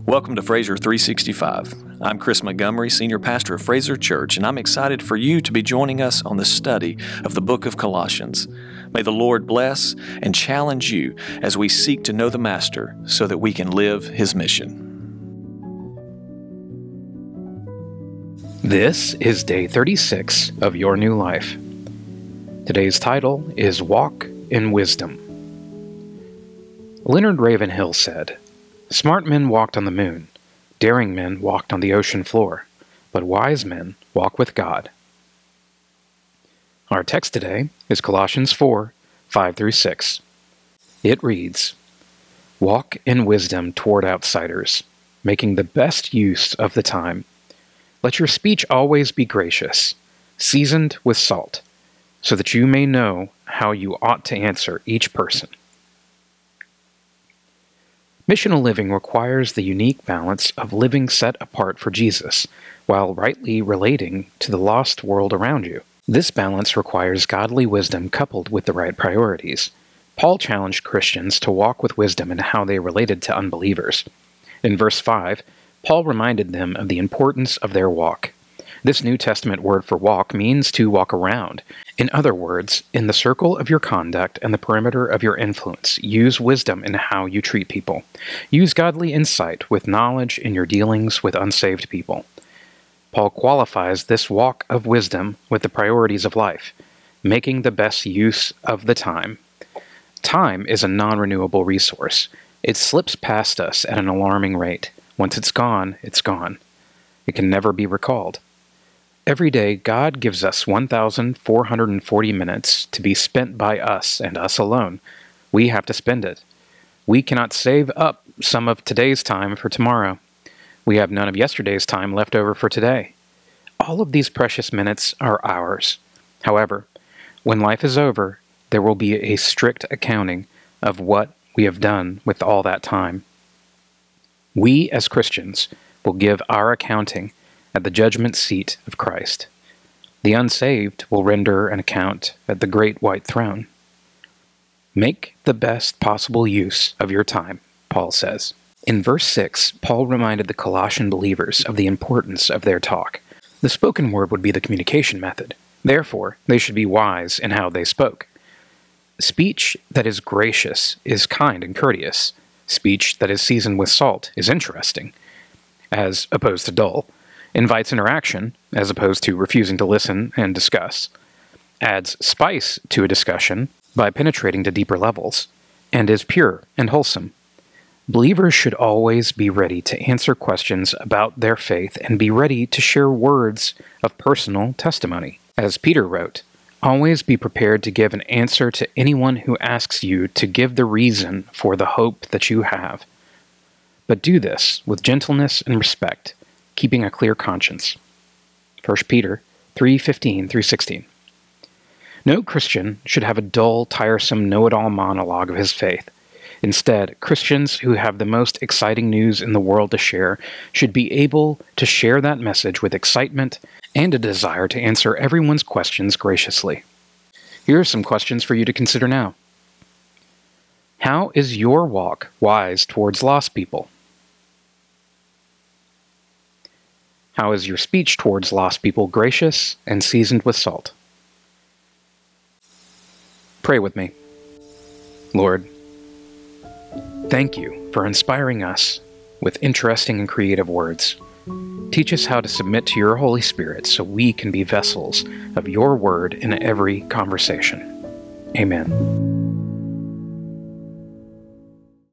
Welcome to Fraser 365. I'm Chris Montgomery, Senior Pastor of Fraser Church, and I'm excited for you to be joining us on the study of the book of Colossians. May the Lord bless and challenge you as we seek to know the Master so that we can live His mission. This is day 36 of Your New Life. Today's title is Walk in Wisdom. Leonard Ravenhill said, "Smart men walked on the moon, daring men walked on the ocean floor, but wise men walk with God." Our text today is Colossians 4, 5-6. It reads, "Walk in wisdom toward outsiders, making the best use of the time. Let your speech always be gracious, seasoned with salt, so that you may know how you ought to answer each person." Missional living requires the unique balance of living set apart for Jesus, while rightly relating to the lost world around you. This balance requires godly wisdom coupled with the right priorities. Paul challenged Christians to walk with wisdom in how they related to unbelievers. In verse 5, Paul reminded them of the importance of their walk. This New Testament word for walk means to walk around. In other words, in the circle of your conduct and the perimeter of your influence, use wisdom in how you treat people. Use godly insight with knowledge in your dealings with unsaved people. Paul qualifies this walk of wisdom with the priorities of life, making the best use of the time. Time is a non-renewable resource. It slips past us at an alarming rate. Once it's gone, it's gone. It can never be recalled. Every day, God gives us 1,440 minutes to be spent by us and us alone. We have to spend it. We cannot save up some of today's time for tomorrow. We have none of yesterday's time left over for today. All of these precious minutes are ours. However, when life is over, there will be a strict accounting of what we have done with all that time. We, as Christians, will give our accounting at the judgment seat of Christ. The unsaved will render an account at the great white throne. Make the best possible use of your time, Paul says. In verse 6, Paul reminded the Colossian believers of the importance of their talk. The spoken word would be the communication method. Therefore, they should be wise in how they spoke. Speech that is gracious is kind and courteous. Speech that is seasoned with salt is interesting, as opposed to dull. Invites interaction, as opposed to refusing to listen and discuss, adds spice to a discussion by penetrating to deeper levels, and is pure and wholesome. Believers should always be ready to answer questions about their faith and be ready to share words of personal testimony. As Peter wrote, "Always be prepared to give an answer to anyone who asks you to give the reason for the hope that you have. But do this with gentleness and respect, keeping a clear conscience." 1 Peter 3:15-16. No Christian should have a dull, tiresome, know-it-all monologue of his faith. Instead, Christians who have the most exciting news in the world to share should be able to share that message with excitement and a desire to answer everyone's questions graciously. Here are some questions for you to consider now. How is your walk wise towards lost people? How is your speech towards lost people gracious and seasoned with salt? Pray with me. Lord, thank you for inspiring us with interesting and creative words. Teach us how to submit to your Holy Spirit so we can be vessels of your word in every conversation. Amen.